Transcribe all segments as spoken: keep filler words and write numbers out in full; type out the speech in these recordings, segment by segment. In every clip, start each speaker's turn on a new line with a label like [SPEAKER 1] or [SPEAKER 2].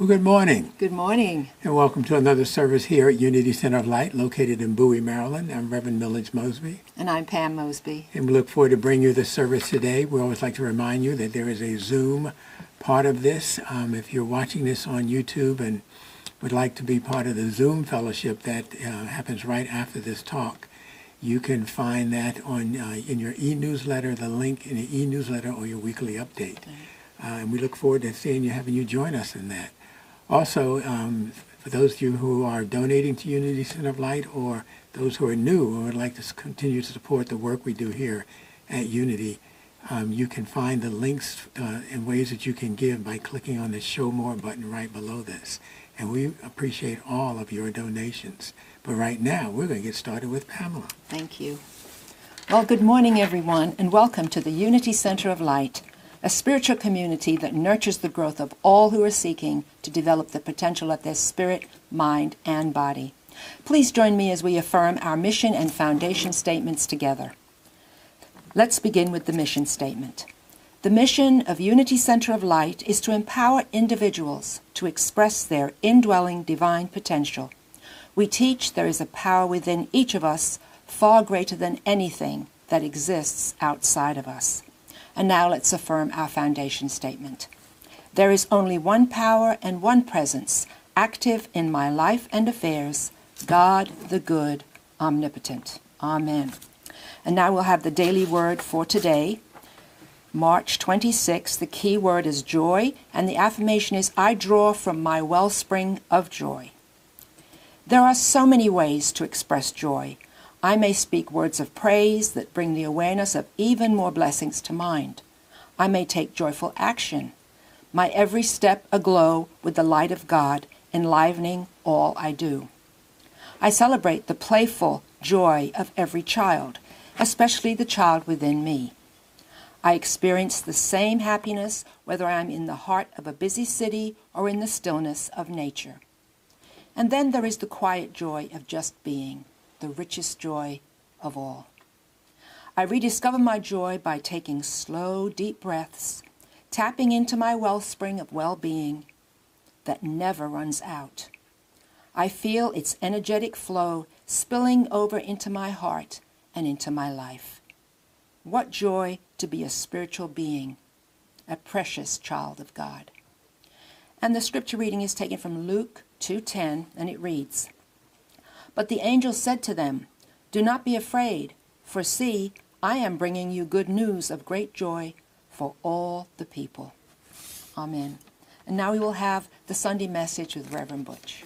[SPEAKER 1] Well, good morning.
[SPEAKER 2] Good morning.
[SPEAKER 1] And welcome to another service here at Unity Center of Light, located in Bowie, Maryland. I'm Reverend Millage Mosby.
[SPEAKER 2] And I'm Pam Mosby.
[SPEAKER 1] And we look forward to bringing you this service today. We always like to remind you that there is a Zoom part of this. Um, if you're watching this on YouTube and would like to be part of the Zoom fellowship that uh, happens right after this talk, you can find that on uh, in your e-newsletter, the link in the e-newsletter or your weekly update. Uh, and we look forward to seeing you, having you join us in that. Also, um, for those of you who are donating to Unity Center of Light or those who are new or would like to continue to support the work we do here at Unity, um, you can find the links uh, and ways that you can give by clicking on the Show More button right below this. And we appreciate all of your donations. But right now, we're going to get started with Pamela.
[SPEAKER 2] Thank you. Well, good morning, everyone, and welcome to the Unity Center of Light, a spiritual community that nurtures the growth of all who are seeking to develop the potential of their spirit, mind, and body. Please join me as we affirm our mission and foundation statements together. Let's begin with the mission statement. The mission of Unity Center of Light is to empower individuals to express their indwelling divine potential. We teach there is a power within each of us far greater than anything that exists outside of us. And now let's affirm our foundation statement. There is only one power and one presence active in my life and affairs, God the good, omnipotent. Amen. And now we'll have the daily word for today, March twenty-sixth. The key word is joy, and the affirmation is, I draw from my wellspring of joy. There are so many ways to express joy. I may speak words of praise that bring the awareness of even more blessings to mind. I may take joyful action, my every step aglow with the light of God, enlivening all I do. I celebrate the playful joy of every child, especially the child within me. I experience the same happiness whether I am in the heart of a busy city or in the stillness of nature. And then there is the quiet joy of just being, the richest joy of all. I rediscover my joy by taking slow, deep breaths, tapping into my wellspring of well-being that never runs out. I feel its energetic flow spilling over into my heart and into my life. What joy to be a spiritual being, a precious child of God. And the scripture reading is taken from Luke two ten, and it reads, But the angel said to them, Do not be afraid, for see, I am bringing you good news of great joy for all the people. Amen. And now we will have the Sunday message with Reverend Butch.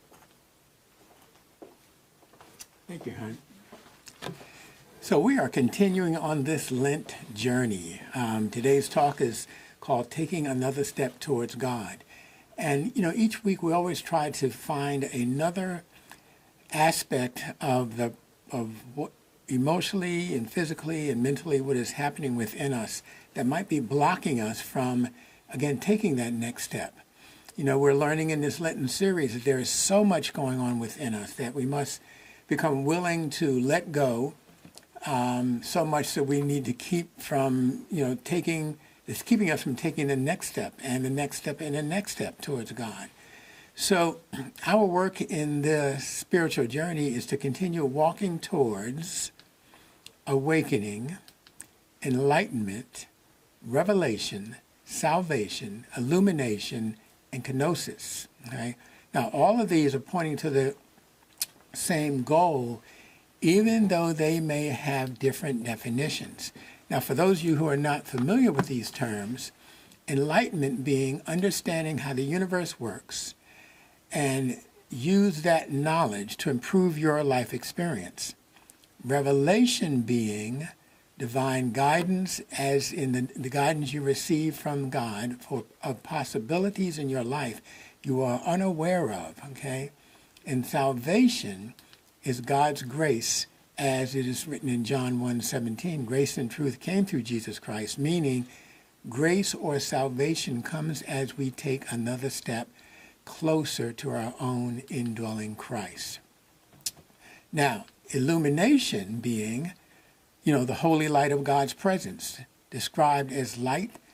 [SPEAKER 1] Thank you, hon. So we are continuing on this Lent journey. Um, today's talk is called Taking Another Step Towards God. And, you know, each week we always try to find another aspect of the of what emotionally and physically and mentally what is happening within us that might be blocking us from, again, taking that next step. You know, we're learning in this Lenten series that there is so much going on within us that we must become willing to let go, um, so much that we need to keep from, you know, taking, it's keeping us from taking the next step and the next step and the next step towards God. So our work in the spiritual journey is to continue walking towards awakening, enlightenment, revelation, salvation, illumination, and kenosis. Okay? Now, all of these are pointing to the same goal, even though they may have different definitions. Now, for those of you who are not familiar with these terms, enlightenment being understanding how the universe works and use that knowledge to improve your life experience. Revelation being divine guidance, as in the, the guidance you receive from God for of possibilities in your life you are unaware of, okay? And salvation is God's grace, as it is written in John one seventeen. Grace and truth came through Jesus Christ, meaning grace or salvation comes as we take another step closer to our own indwelling Christ. Now, illumination being, you know, the holy light of God's presence, described as light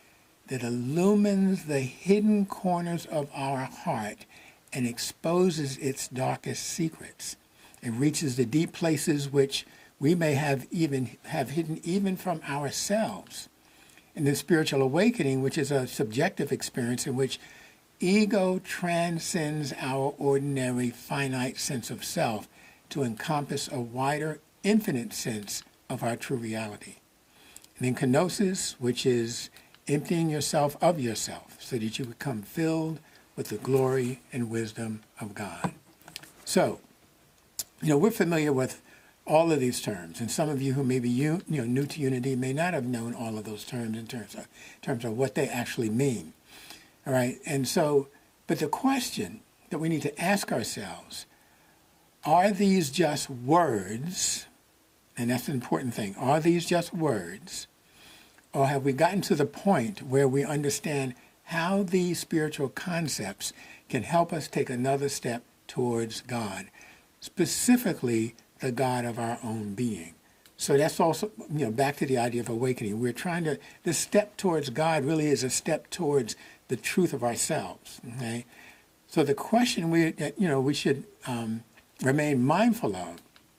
[SPEAKER 1] that illumines the hidden corners of our heart and exposes its darkest secrets. It reaches the deep places which we may have even have hidden even from ourselves. In the spiritual awakening, which is a subjective experience in which ego transcends our ordinary finite sense of self to encompass a wider, infinite sense of our true reality. And then kenosis, which is emptying yourself of yourself so that you become filled with the glory and wisdom of God. So, you know, we're familiar with all of these terms, and some of you who may be you, you know, new to Unity may not have known all of those terms in terms of, in terms of what they actually mean. All right, and so, but the question that we need to ask ourselves, are these just words? And that's an important thing. Are these just words? Or have we gotten to the point where we understand how these spiritual concepts can help us take another step towards God, specifically the God of our own being? So that's also, you know, back to the idea of awakening. We're trying to, this step towards God really is a step towards the truth of ourselves, okay? So the question we, you know, we should um, remain mindful of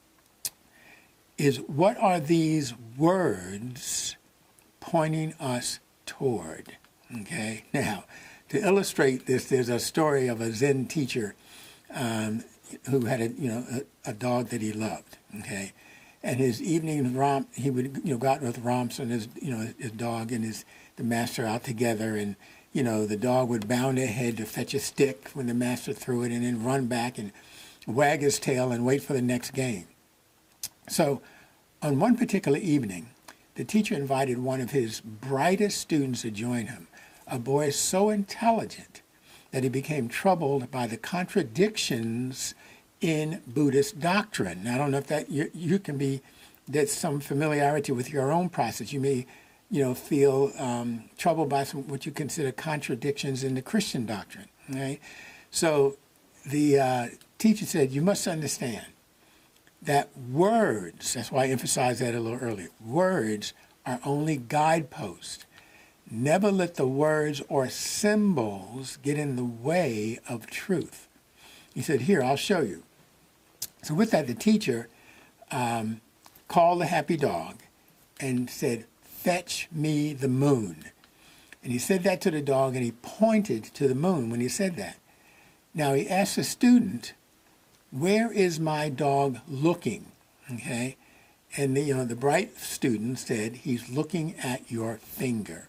[SPEAKER 1] is, what are these words pointing us toward? Okay, now, to illustrate this, there's a story of a Zen teacher um, who had a, you know, a, a dog that he loved, okay? And his evening romp, he would, you know, go out with romps and his, you know, his dog and his, the master out together, and, you know, the dog would bound ahead to fetch a stick when the master threw it and then run back and wag his tail and wait for the next game. So on one particular evening, the teacher invited one of his brightest students to join him, a boy so intelligent that he became troubled by the contradictions in Buddhist doctrine. Now, I don't know if that you, you can be, there's some familiarity with your own process. You may, you know, feel um, troubled by some what you consider contradictions in the Christian doctrine. Right? So the uh, teacher said, you must understand that words, that's why I emphasized that a little earlier, words are only guideposts. Never let the words or symbols get in the way of truth. He said, here, I'll show you. So with that, the teacher um, called the happy dog and said, fetch me the moon. And he said that to the dog, and he pointed to the moon when he said that. Now he asked the student, where is my dog looking? Okay, and the, you know, the bright student said, he's looking at your finger.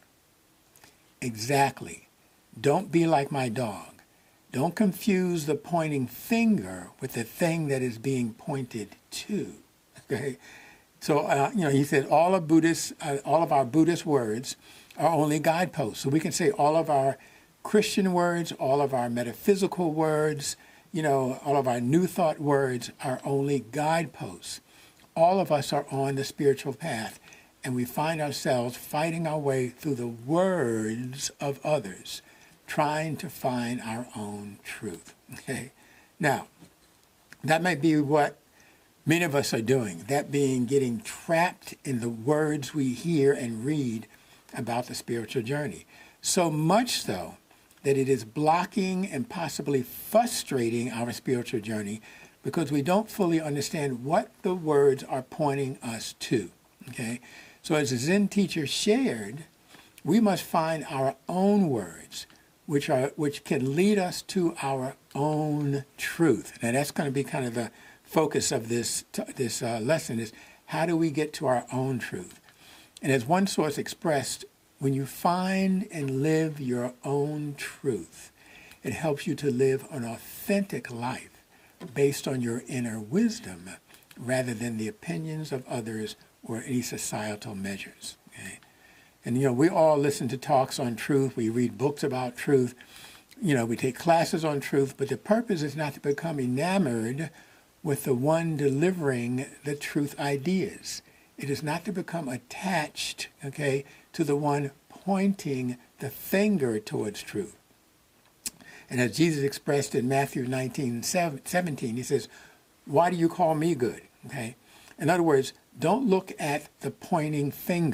[SPEAKER 1] Exactly. Don't be like my dog. Don't confuse the pointing finger with the thing that is being pointed to. Okay, so uh, you know, he said all of Buddhist, uh, all of our Buddhist words are only guideposts. So we can say all of our Christian words, all of our metaphysical words, you know, all of our New Thought words are only guideposts. All of us are on the spiritual path, and we find ourselves fighting our way through the words of others, trying to find our own truth. Okay? Now, that may be what many of us are doing, that being getting trapped in the words we hear and read about the spiritual journey. So much so that it is blocking and possibly frustrating our spiritual journey because we don't fully understand what the words are pointing us to. Okay? So as the Zen teacher shared, we must find our own words, which are which can lead us to our own truth. Now that's going to be kind of the focus of this this uh, lesson, is how do we get to our own truth? And as one source expressed, when you find and live your own truth, it helps you to live an authentic life based on your inner wisdom rather than the opinions of others or any societal measures. Okay? And, you know, we all listen to talks on truth. We read books about truth. You know, we take classes on truth. But the purpose is not to become enamored with the one delivering the truth ideas. It is not to become attached, okay, to the one pointing the finger towards truth. And as Jesus expressed in Matthew nineteen seventeen, he says, why do you call me good? Okay. In other words, don't look at the pointing finger.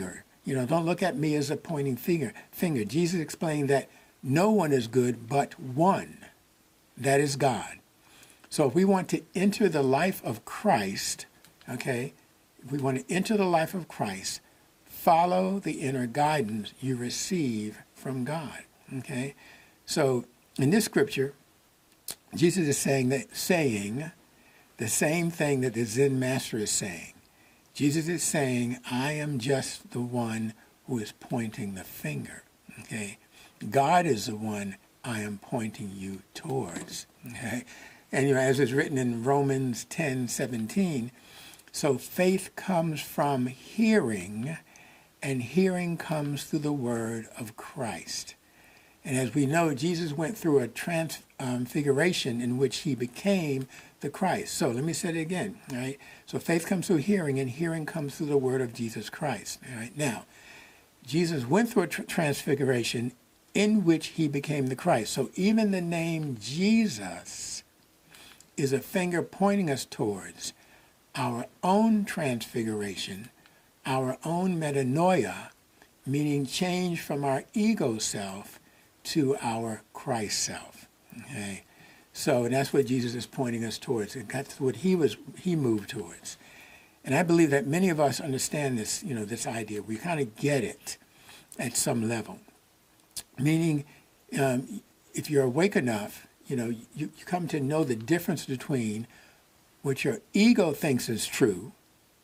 [SPEAKER 1] You know, don't look at me as a pointing finger. Finger. Jesus explained that no one is good but one. That is God. So if we want to enter the life of Christ, okay, if we want to enter the life of Christ, follow the inner guidance you receive from God. Okay? So in this scripture, Jesus is saying that saying the same thing that the Zen master is saying. Jesus is saying, I am just the one who is pointing the finger. Okay? God is the one I am pointing you towards. Okay? And you know, as is written in Romans ten seventeen, so faith comes from hearing, and hearing comes through the word of Christ. And as we know, Jesus went through a transfiguration in which he became the Christ. So let me say it again, all right? So faith comes through hearing, and hearing comes through the word of Jesus Christ. All right? Now, Jesus went through a tr- transfiguration in which he became the Christ. So even the name Jesus is a finger pointing us towards our own transfiguration, our own metanoia, meaning change from our ego self to our Christ self. Okay? So, and that's what Jesus is pointing us towards. And that's what he was, he moved towards. And I believe that many of us understand this, you know, this idea. We kind of get it at some level. Meaning, um, if you're awake enough, you know, you, you come to know the difference between what your ego thinks is true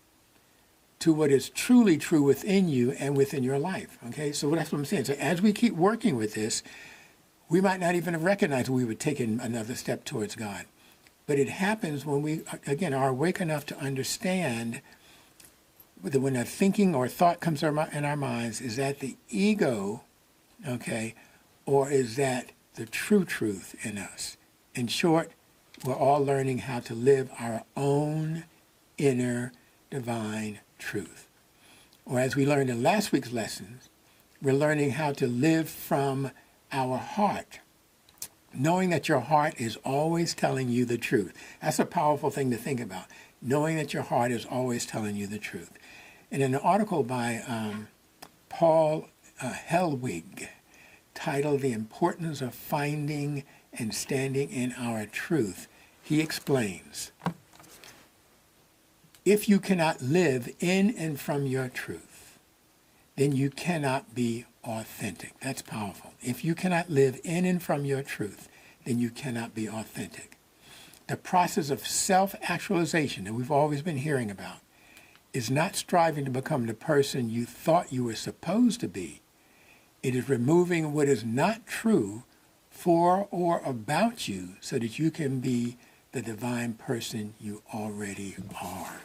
[SPEAKER 1] to what is truly true within you and within your life. Okay, so that's what I'm saying. So as we keep working with this, we might not even have recognized we were taking another step towards God. But it happens when we, again, are awake enough to understand that when a thinking or thought comes in our minds, is that the ego, okay, or is that the true truth in us? In short, we're all learning how to live our own inner divine truth. Or as we learned in last week's lessons, we're learning how to live from our heart, knowing that your heart is always telling you the truth. That's a powerful thing to think about, knowing that your heart is always telling you the truth. And in an article by um, Paul uh, Hellwig, titled The Importance of Finding and Standing in Our Truth, he explains, if you cannot live in and from your truth, then you cannot be authentic. That's powerful. If you cannot live in and from your truth, then you cannot be authentic. The process of self-actualization that we've always been hearing about is not striving to become the person you thought you were supposed to be. It is removing what is not true for or about you so that you can be the divine person you already are.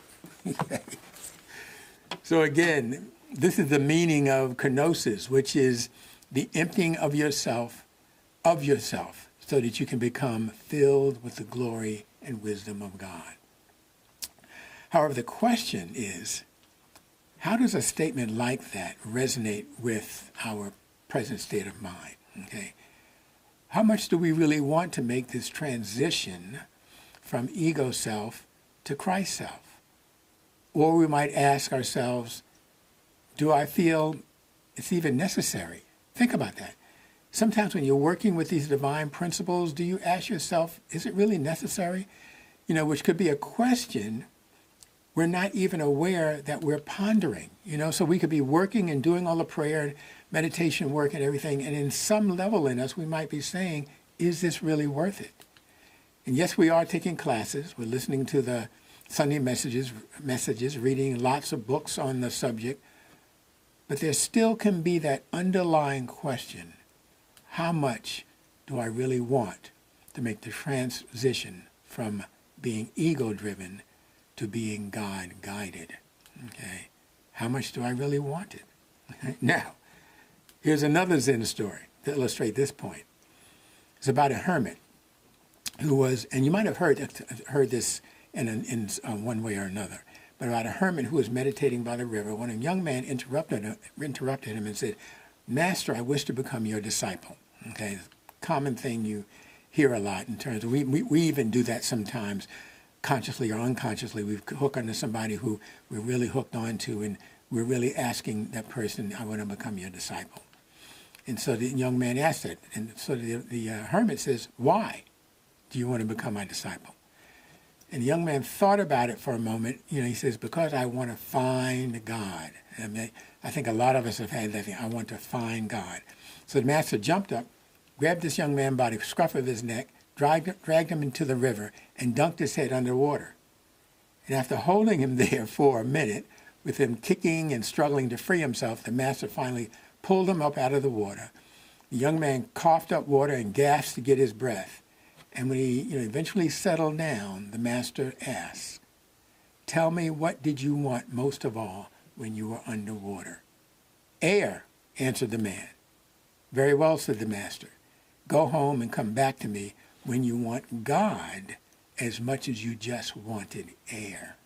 [SPEAKER 1] So again, this is the meaning of kenosis, which is the emptying of yourself, of yourself, so that you can become filled with the glory and wisdom of God. However, the question is, how does a statement like that resonate with our present state of mind? Okay, how much do we really want to make this transition from ego self to Christ self? Or we might ask ourselves, do I feel it's even necessary? Think about that. Sometimes when you're working with these divine principles, do you ask yourself, is it really necessary? You know, which could be a question we're not even aware that we're pondering. You know, so we could be working and doing all the prayer, meditation work and everything, and in some level in us, we might be saying, is this really worth it? And yes, we are taking classes. We're listening to the Sunday messages, messages, reading lots of books on the subject. But there still can be that underlying question, how much do I really want to make the transition from being ego-driven to being God-guided? Okay, how much do I really want it? Okay. Now, here's another Zen story to illustrate this point. It's about a hermit who was, and you might have heard heard this in, an, in uh, one way or another, but about a hermit who was meditating by the river when a young man interrupted him, interrupted him and said, "Master, I wish to become your disciple." Okay, common thing you hear a lot in terms of, we, we, we even do that sometimes, consciously or unconsciously. We hook onto somebody who we're really hooked onto, and we're really asking that person, I want to become your disciple. And so the young man asked it. And so the, the uh, hermit says, why do you want to become my disciple? And the young man thought about it for a moment. You know, he says, because I want to find God. I mean, I think a lot of us have had that thing. I want to find God. So the master jumped up, grabbed this young man by the scruff of his neck, dragged, dragged him into the river, and dunked his head underwater. And after holding him there for a minute, with him kicking and struggling to free himself, the master finally pulled him up out of the water. The young man coughed up water and gasped to get his breath. And when he you know, eventually settled down, the master asked, tell me, what did you want most of all when you were underwater? Air, answered the man. Very well, said the master. Go home and come back to me when you want God as much as you just wanted air.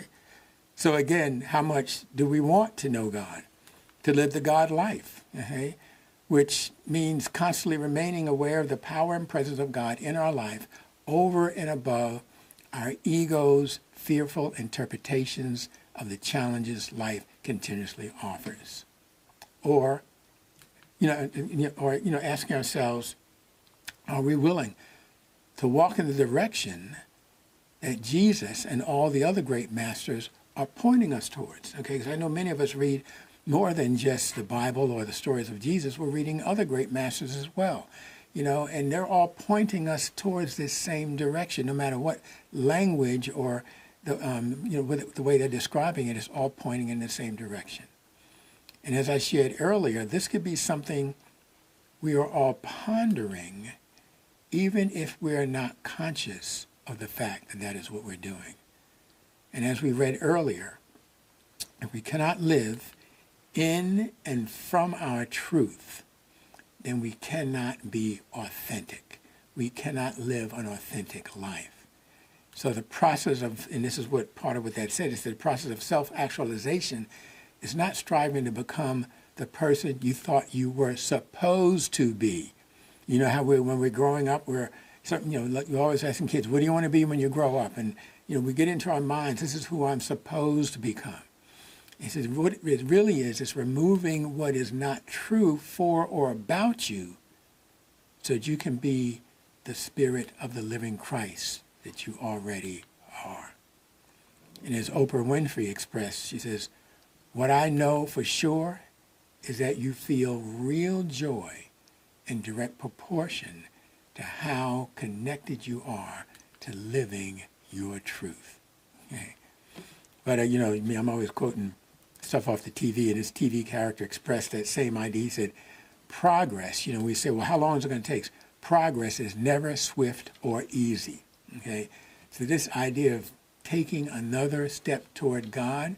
[SPEAKER 1] So again, how much do we want to know God? To live the God life, okay? Which means constantly remaining aware of the power and presence of God in our life over and above our ego's fearful interpretations of the challenges life continuously offers. Or, you know, or, you know, asking ourselves, are we willing to walk in the direction that Jesus and all the other great masters are pointing us towards? Okay, because I know many of us read more than just the Bible or the stories of Jesus. We're reading other great masters as well, you know, and they're all pointing us towards this same direction, no matter what language or the, um, you know, the way they're describing it, is all pointing in the same direction. And as I shared earlier, this could be something we are all pondering, even if we're not conscious of the fact that that is what we're doing. And as we read earlier, if we cannot live in and from our truth, then we cannot be authentic. We cannot live an authentic life. So the process of, and this is what part of what that said, is the process of self-actualization is not striving to become the person you thought you were supposed to be. You know how we, when we're growing up, we're, something, you know, you're always asking kids, what do you want to be when you grow up? And, you know, we get into our minds, this is who I'm supposed to become. He says, what it really is, is removing what is not true for or about you so that you can be the spirit of the living Christ that you already are. And as Oprah Winfrey expressed, she says, what I know for sure is that you feel real joy in direct proportion to how connected you are to living your truth. Okay? But, uh, you know, me, I'm always quoting stuff off the T V, and his T V character expressed that same idea. He said, progress, you know, we say, well, how long is it going to take? Progress is never swift or easy, okay? So this idea of taking another step toward God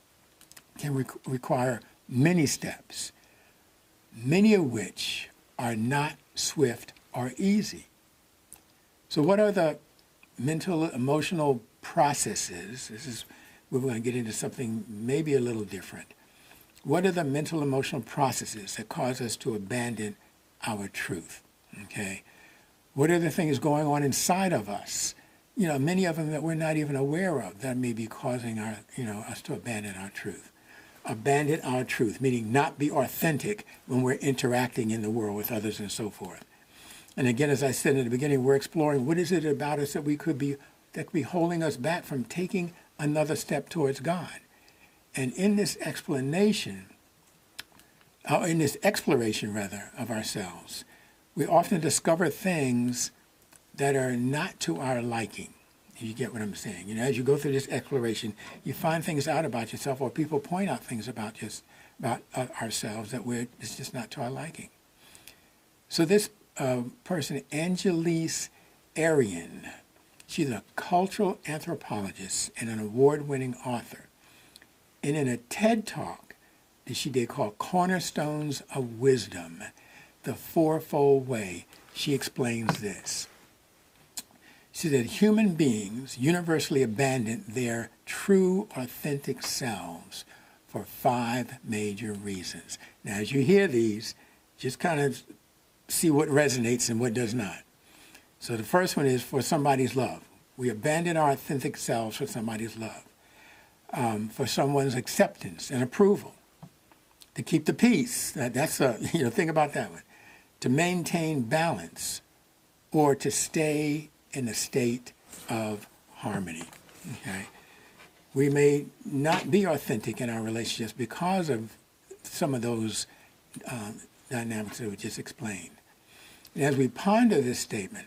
[SPEAKER 1] can re- require many steps, many of which are not swift or easy. So what are the mental, emotional processes? This is we're going to get into something maybe a little different. What are the mental, emotional processes that cause us to abandon our truth? Okay. What are the things going on inside of us? You know, many of them that we're not even aware of that may be causing our, you know, us to abandon our truth. Abandon our truth, meaning not be authentic when we're interacting in the world with others and so forth. And again, as I said in the beginning, we're exploring what is it about us that we could be, that could be holding us back from taking another step towards God. And in this explanation, uh, in this exploration rather, of ourselves, we often discover things that are not to our liking. You get what I'm saying? You know, as you go through this exploration, you find things out about yourself, or people point out things about just about uh, ourselves that we're it's just not to our liking. So this uh, person, Angelise Arian, she's a cultural anthropologist and an award-winning author. And in a TED Talk that she did called Cornerstones of Wisdom, the Fourfold Way, she explains this. She said human beings universally abandon their true, authentic selves for five major reasons. Now, as you hear these, just kind of see what resonates and what does not. So the first one is for somebody's love. We abandon our authentic selves for somebody's love. um, for someone's acceptance and approval, to keep the peace. That, that's a, you know, think about that one. To maintain balance, or to stay in a state of harmony. Okay? We may not be authentic in our relationships because of some of those uh, dynamics that we just explained. And as we ponder this statement,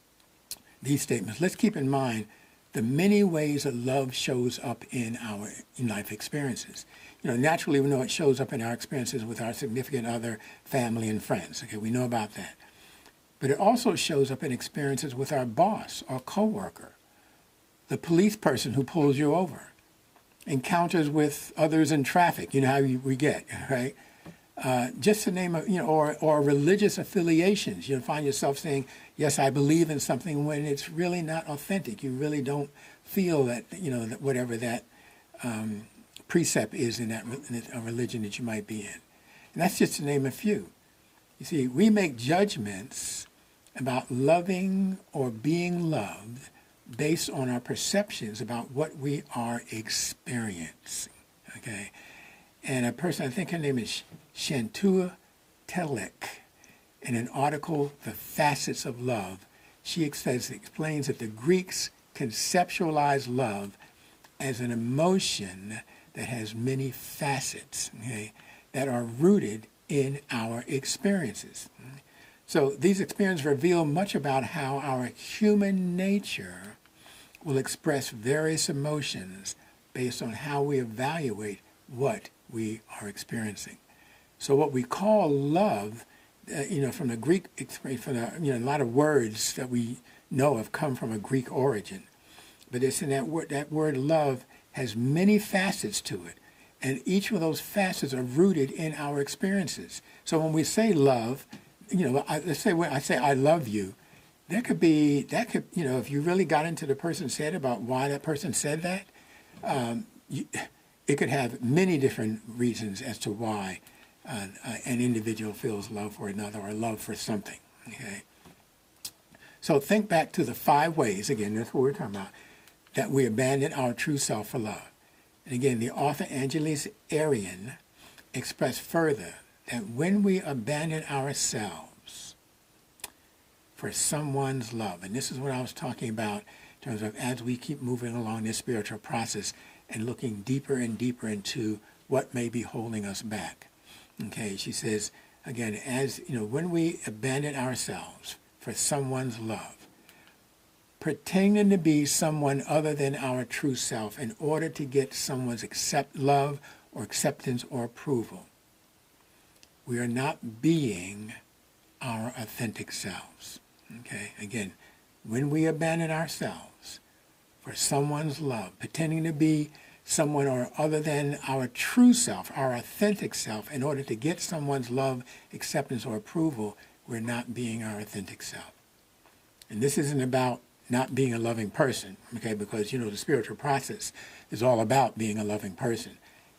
[SPEAKER 1] these statements, let's keep in mind the many ways that love shows up in our life experiences. You know, naturally, we know it shows up in our experiences with our significant other, family, and friends. Okay, we know about that. But it also shows up in experiences with our boss, our coworker, the police person who pulls you over, encounters with others in traffic. You know how we get, right? Uh, just to name a, you know, or, or religious affiliations. You'll find yourself saying, yes, I believe in something, when it's really not authentic. You really don't feel that, you know, that whatever that um, precept is in that in a religion that you might be in. And that's just to name a few. You see, we make judgments about loving or being loved based on our perceptions about what we are experiencing, okay? And a person, I think her name is Shantua Telek, in an article, The Facets of Love, she says, explains that the Greeks conceptualized love as an emotion that has many facets, okay, that are rooted in our experiences. So these experiences reveal much about how our human nature will express various emotions based on how we evaluate what we are experiencing. So what we call love, uh, you know, from the Greek, from the, you know, a lot of words that we know have come from a Greek origin. But it's in that word, that word love has many facets to it. And each of those facets are rooted in our experiences. So when we say love, you know, I, let's say when I say I love you, there could be, that could, you know, if you really got into the person's head about why that person said that, um, you, it could have many different reasons as to why uh, uh, an individual feels love for another or love for something, okay? So think back to the five ways, again, that's what we're talking about, that we abandon our true self for love. And again, the author Angeles Arian expressed further that when we abandon ourselves for someone's love, and this is what I was talking about in terms of as we keep moving along this spiritual process and looking deeper and deeper into what may be holding us back. Okay, she says, again, as you know, when we abandon ourselves for someone's love, pretending to be someone other than our true self in order to get someone's accept love or acceptance or approval, we are not being our authentic selves. Okay, again, when we abandon ourselves for someone's love, pretending to be someone or other than our true self, our authentic self, in order to get someone's love, acceptance, or approval, we're not being our authentic self. And this isn't about not being a loving person, okay, because, you know, the spiritual process is all about being a loving person.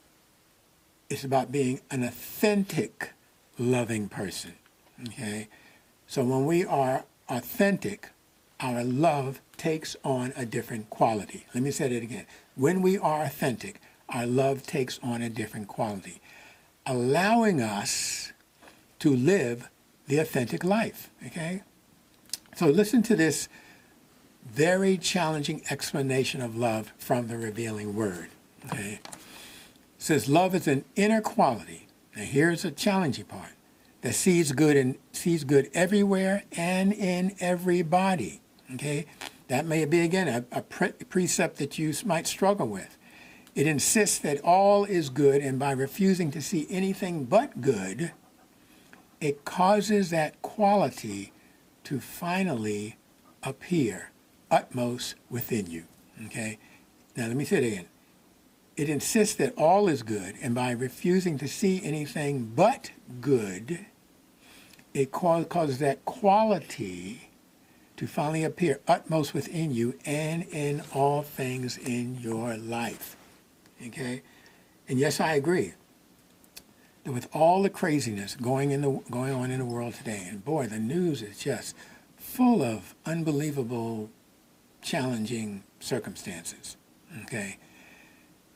[SPEAKER 1] It's about being an authentic, loving person, okay? So when we are authentic, our love takes on a different quality. Let me say that again. When we are authentic, our love takes on a different quality, allowing us to live the authentic life, okay? So listen to this very challenging explanation of love from the Revealing Word, okay? It says, love is an inner quality. Now here's the challenging part, that sees good and sees good everywhere and in everybody, okay? That may be, again, a, a pre- precept that you might struggle with. It insists that all is good, and by refusing to see anything but good, it causes that quality to finally appear utmost within you, okay? Now, let me say it again. It insists that all is good, and by refusing to see anything but good, it causes that quality to finally appear utmost within you and in all things in your life, okay? And yes, I agree that with all the craziness going in the going on in the world today, and boy, the news is just full of unbelievable, challenging circumstances, okay?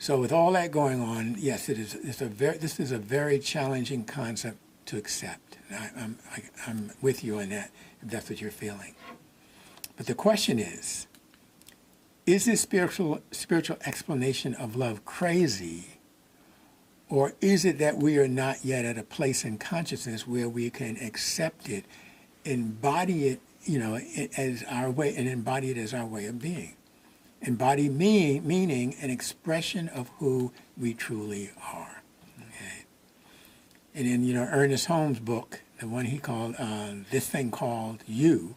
[SPEAKER 1] So with all that going on, yes, it is. It's a very. This is a very challenging concept to accept. I, I'm I, I'm with you on that, if that's what you're feeling. But the question is: is this spiritual spiritual explanation of love crazy, or is it that we are not yet at a place in consciousness where we can accept it, embody it, you know, as our way, and embody it as our way of being? Embody meaning, meaning an expression of who we truly are. Okay. And in, you know, Ernest Holmes' book, the one he called uh, This Thing Called You,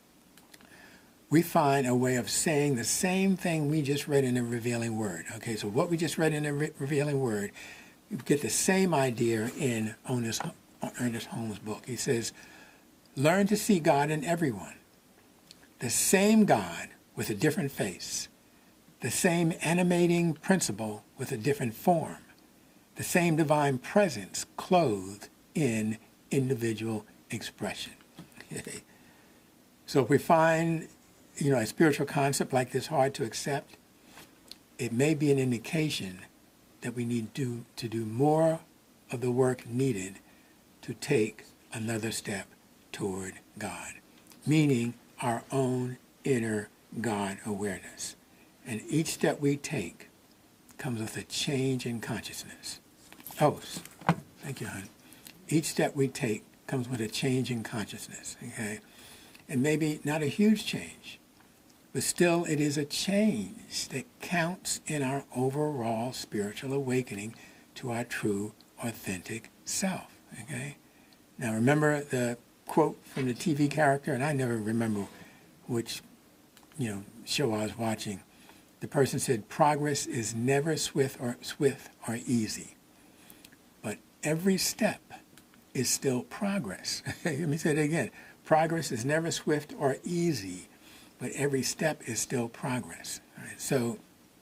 [SPEAKER 1] we find a way of saying the same thing we just read in the Revealing Word. Okay, so what we just read in the Re- Revealing Word, you get the same idea in Ernest, Ernest Holmes' book. He says, learn to see God in everyone. The same God with a different face. The same animating principle with a different form. The same divine presence clothed in individual expression. Okay. So if we find, you know, a spiritual concept like this hard to accept, it may be an indication that we need to, to do more of the work needed to take another step toward God, meaning our own inner God awareness. And each step we take comes with a change in consciousness. Oh, thank you, hon. Each step we take comes with a change in consciousness, okay? And maybe not a huge change, but still it is a change that counts in our overall spiritual awakening to our true, authentic self, okay? Now remember the quote from the T V character, and I never remember which, you know, show I was watching. The person said, progress is never swift or swift or easy, but every step is still progress. Let me say it again. Progress is never swift or easy, but every step is still progress. All right, so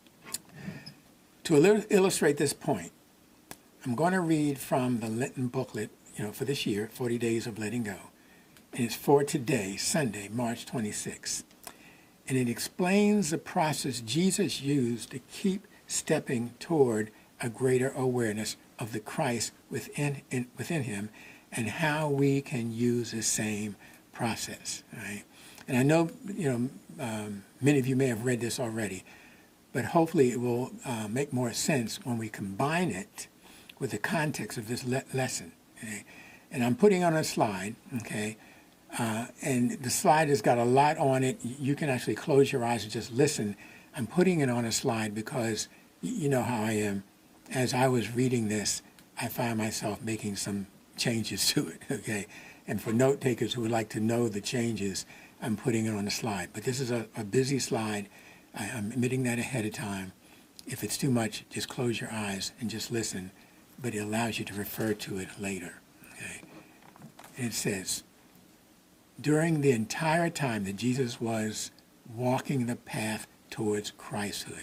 [SPEAKER 1] to il- illustrate this point, I'm going to read from the Lenten booklet, you know, for this year, forty days of Letting Go. And it's for today, Sunday, March twenty-sixth. And it explains the process Jesus used to keep stepping toward a greater awareness of the Christ within, in, within him, and how we can use the same process. Right? And I know, you know, um, many of you may have read this already, but hopefully it will uh, make more sense when we combine it with the context of this le- lesson. Okay? And I'm putting on a slide, okay, uh, and the slide has got a lot on it. You can actually close your eyes and just listen. I'm putting it on a slide because y- you know how I am. As I was reading this, I find myself making some changes to it, okay? And for note takers who would like to know the changes, I'm putting it on the slide. But this is a, a busy slide. I, I'm admitting that ahead of time. If it's too much, just close your eyes and just listen, but it allows you to refer to it later, okay? And it says, during the entire time that Jesus was walking the path towards Christhood,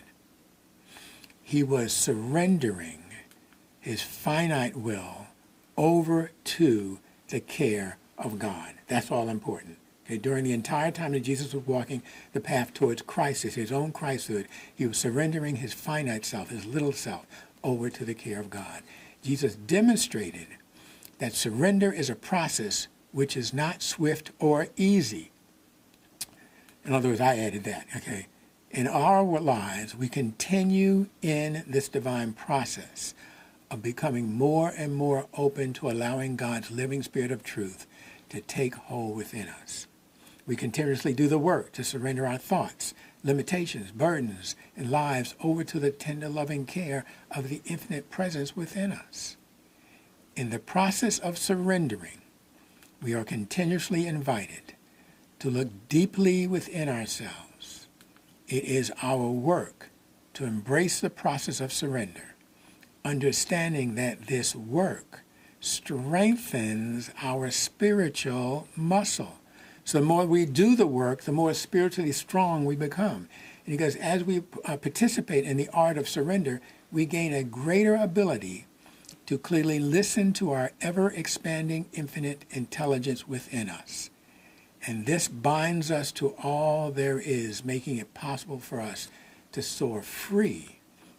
[SPEAKER 1] he was surrendering his finite will over to the care of God. That's all important. Okay, during the entire time that Jesus was walking the path towards Christ, his own Christhood, he was surrendering his finite self, his little self, over to the care of God. Jesus demonstrated that surrender is a process which is not swift or easy. In other words, I added that, okay? In our lives, we continue in this divine process of becoming more and more open to allowing God's living spirit of truth to take hold within us. We continuously do the work to surrender our thoughts, limitations, burdens, and lives over to the tender, loving care of the infinite presence within us. In the process of surrendering, we are continuously invited to look deeply within ourselves. It is our work to embrace the process of surrender, understanding that this work strengthens our spiritual muscle. So the more we do the work, the more spiritually strong we become. And because as we uh, participate in the art of surrender, we gain a greater ability to clearly listen to our ever-expanding infinite intelligence within us. And this binds us to all there is, making it possible for us to soar free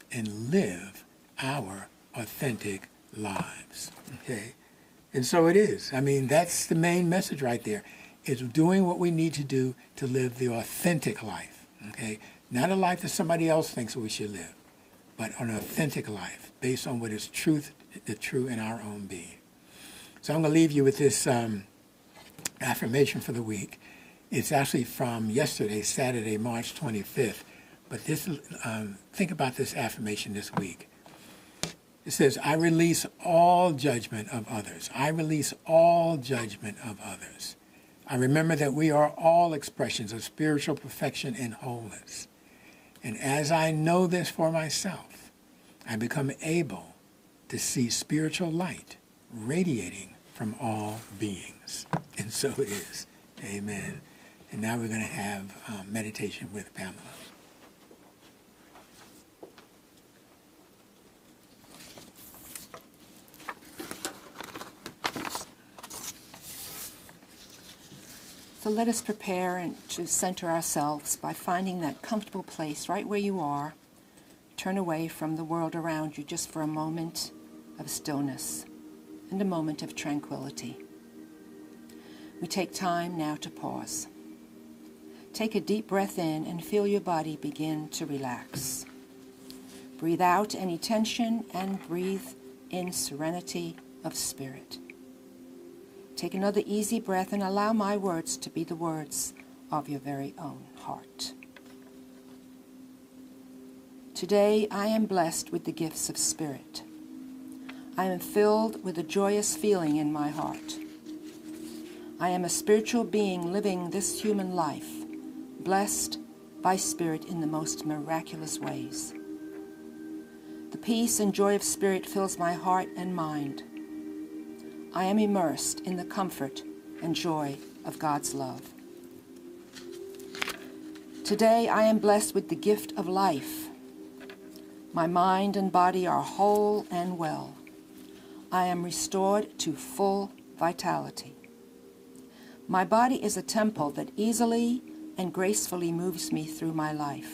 [SPEAKER 1] and live our authentic lives. Okay? And so it is. I mean, that's the main message right there. It's doing what we need to do to live the authentic life. Okay? Not a life that somebody else thinks we should live, but an authentic life based on what is truth, the true in our own being. So I'm going to leave you with this um, affirmation for the week. It's actually from yesterday, Saturday, March twenty-fifth. But this, um, think about this affirmation this week. It says, I release all judgment of others. I release all judgment of others. I remember that we are all expressions of spiritual perfection and wholeness. And as I know this for myself, I become able to see spiritual light radiating from all beings. And so it is. Amen. And now we're going to have um, meditation with Pamela.
[SPEAKER 2] So let us prepare and to center ourselves by finding that comfortable place right where you are. Turn away from the world around you just for a moment of stillness and a moment of tranquility. We take time now to pause. Take a deep breath in and feel your body begin to relax. Breathe out any tension and breathe in serenity of spirit. Take another easy breath and allow my words to be the words of your very own heart. Today I am blessed with the gifts of spirit. I am filled with a joyous feeling in my heart. I am a spiritual being living this human life, blessed by spirit in the most miraculous ways. The peace and joy of spirit fills my heart and mind. I am immersed in the comfort and joy of God's love. Today I am blessed with the gift of life. My mind and body are whole and well. I am restored to full vitality. My body is a temple that easily and gracefully moves me through my life.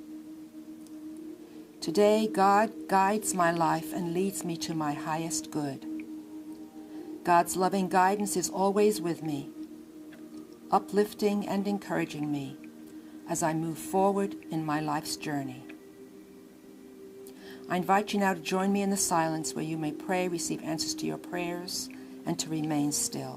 [SPEAKER 2] Today God guides my life and leads me to my highest good. God's loving guidance is always with me, uplifting and encouraging me as I move forward in my life's journey. I invite you now to join me in the silence where you may pray, receive answers to your prayers, and to remain still.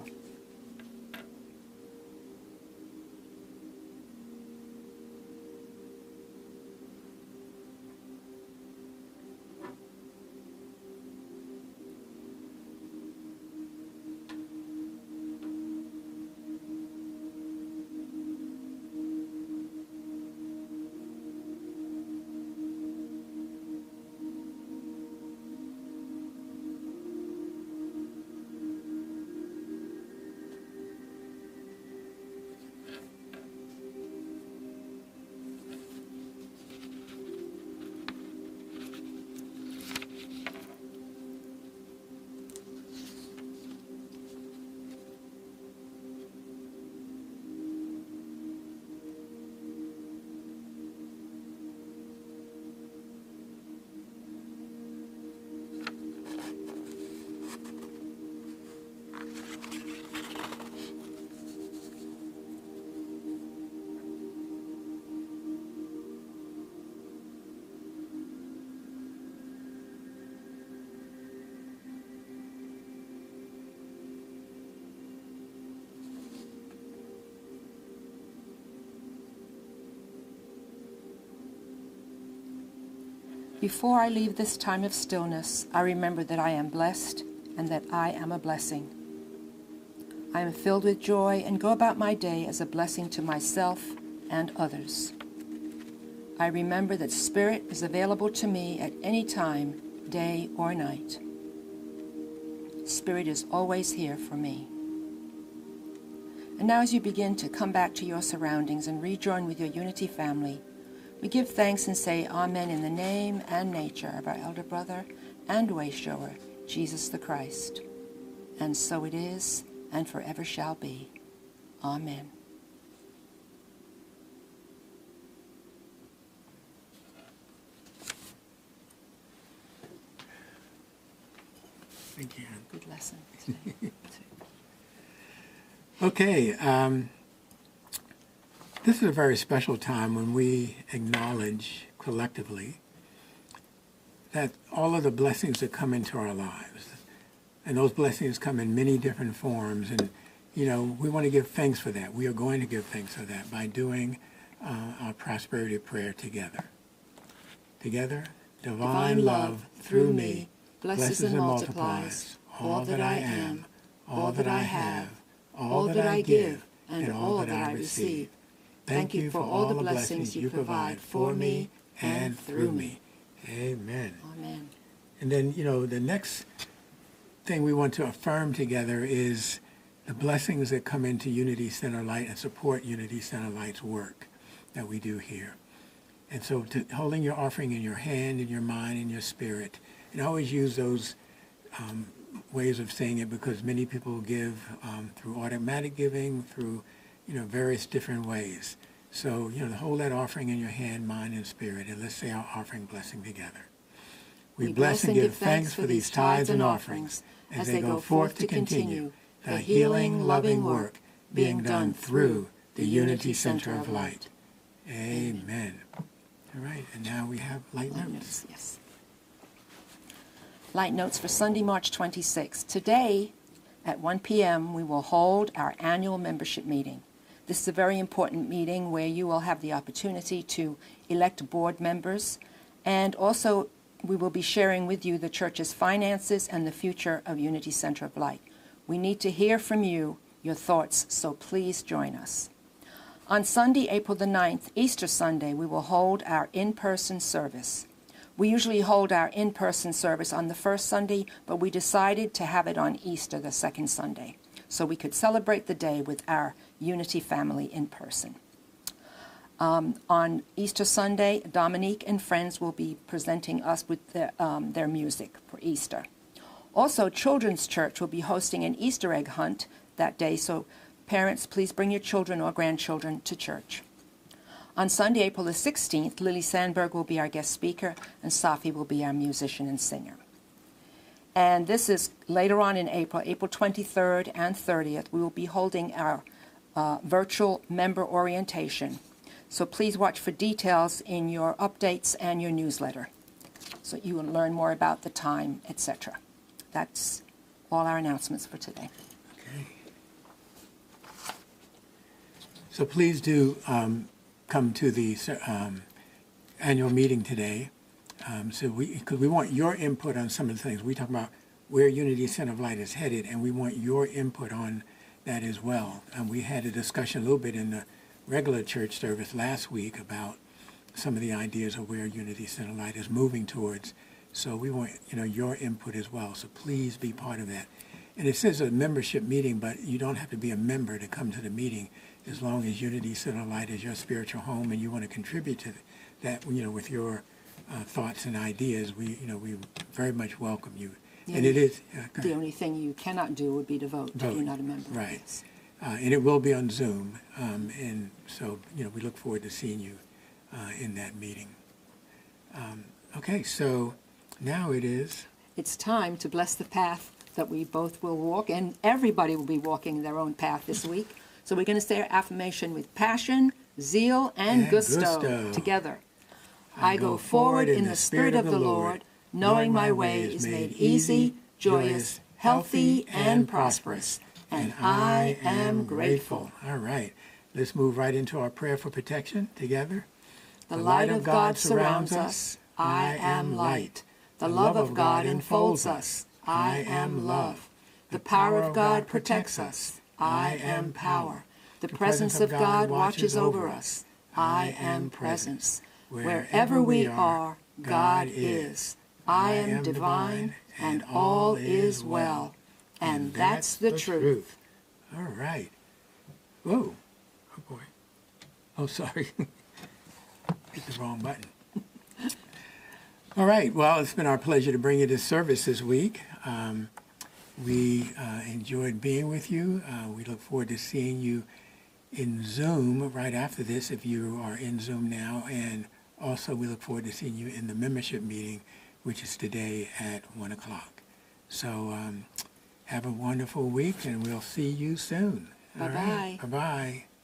[SPEAKER 2] Before I leave this time of stillness, I remember that I am blessed and that I am a blessing. I am filled with joy and go about my day as a blessing to myself and others. I remember that Spirit is available to me at any time, day or night. Spirit is always here for me. And now as you begin to come back to your surroundings and rejoin with your Unity family, we give thanks and say Amen in the name and nature of our elder brother and way shower, Jesus the Christ. And so it is, and forever shall be. Amen.
[SPEAKER 1] Thank you, hon.
[SPEAKER 2] Good lesson today.
[SPEAKER 1] Okay, um, this is a very special time when we acknowledge collectively that all of the blessings that come into our lives, and those blessings come in many different forms, and you know, we want to give thanks for that. We are going to give thanks for that by doing uh, our prosperity prayer together. Together, divine,
[SPEAKER 2] Divine
[SPEAKER 1] love
[SPEAKER 2] love
[SPEAKER 1] through
[SPEAKER 2] through
[SPEAKER 1] me
[SPEAKER 2] me
[SPEAKER 1] blesses and multiplies all that I am, all that I have, all that I give, and all that I receive. Thank you for all the blessings you provide for me and through me. Amen.
[SPEAKER 2] Amen.
[SPEAKER 1] And then, you know, the next thing we want to affirm together is the blessings that come into Unity Center Light and support Unity Center Light's work that we do here. And so to, holding your offering in your hand, in your mind, in your spirit, and I always use those um, ways of saying it because many people give um, through automatic giving, through, you know, various different ways. So, you know, hold that offering in your hand, mind, and spirit, and let's say our offering blessing together. We, we bless and give thanks for these tithes and offerings as they go forth to continue the healing, loving work being done through the Unity Center of Light. Amen. All right, and now we have light
[SPEAKER 2] Light
[SPEAKER 1] notes.
[SPEAKER 2] notes, yes. Light notes for Sunday, March twenty-sixth. Today, at one p.m., we will hold our annual membership meeting. This is a very important meeting where you will have the opportunity to elect board members, and also we will be sharing with you the church's finances and the future of Unity Center of Light. We need to hear from you, your thoughts, so please join us. On Sunday, April the ninth, Easter Sunday, we will hold our in-person service. We usually hold our in-person service on the first Sunday, but we decided to have it on Easter, the second Sunday, so we could celebrate the day with our Unity family in person. Um, on Easter Sunday, Dominique and friends will be presenting us with the, um, their music for Easter. Also, Children's Church will be hosting an Easter egg hunt that day, so parents, please bring your children or grandchildren to church. On Sunday, April the sixteenth, Lily Sandberg will be our guest speaker, and Safi will be our musician and singer. And this is later on in April, April twenty-third and thirtieth, we will be holding our uh, virtual member orientation. So please watch for details in your updates and your newsletter, so you will learn more about the time, et cetera. That's all our announcements for today.
[SPEAKER 1] Okay. So please do um, come to the um, annual meeting today. Um, so we, because we want your input on some of the things. We talk about where Unity Center of Light is headed, and we want your input on that as well. And we had a discussion a little bit in the regular church service last week about some of the ideas of where Unity Center of Light is moving towards. So we want, you know, your input as well. So please be part of that. And it says a membership meeting, but you don't have to be a member to come to the meeting, as long as Unity Center of Light is your spiritual home and you want to contribute to that, you know, with your uh, thoughts and ideas. We, you know, we very much welcome you.
[SPEAKER 2] Yeah,
[SPEAKER 1] and it is uh,
[SPEAKER 2] the only thing you cannot do would be to vote,
[SPEAKER 1] vote.
[SPEAKER 2] if you're not a member.
[SPEAKER 1] Right.
[SPEAKER 2] Yes.
[SPEAKER 1] Uh, and it will be on Zoom. Um, and so, you know, we look forward to seeing you uh, in that meeting. Um, okay, so now it is.
[SPEAKER 2] It's time to bless the path that we both will walk, and everybody will be walking their own path this week. So we're going to say our affirmation with passion, zeal, and,
[SPEAKER 1] And
[SPEAKER 2] gusto,
[SPEAKER 1] gusto.
[SPEAKER 2] together. I go forward in the Spirit of the Lord, knowing my way is made easy, joyous, healthy, and prosperous, and I am grateful.
[SPEAKER 1] All right. Let's move right into our prayer for protection together.
[SPEAKER 2] The light of God surrounds us. I am light. The love of God enfolds us. I am love. The power of God protects us. I am power. The presence of God watches over us. I am presence. Wherever we are, God is. I am divine, and all is well. And that's the truth.
[SPEAKER 1] All right. Whoa. Oh, boy. Oh, sorry. Hit the wrong button. All right. Well, it's been our pleasure to bring you this service this week. Um, we uh, enjoyed being with you. Uh, we look forward to seeing you in Zoom right after this, if you are in Zoom now. And also, we look forward to seeing you in the membership meeting, which is today at one o'clock. So um, have a wonderful week, and we'll see you soon. All right?
[SPEAKER 2] Bye-bye.
[SPEAKER 1] Bye-bye.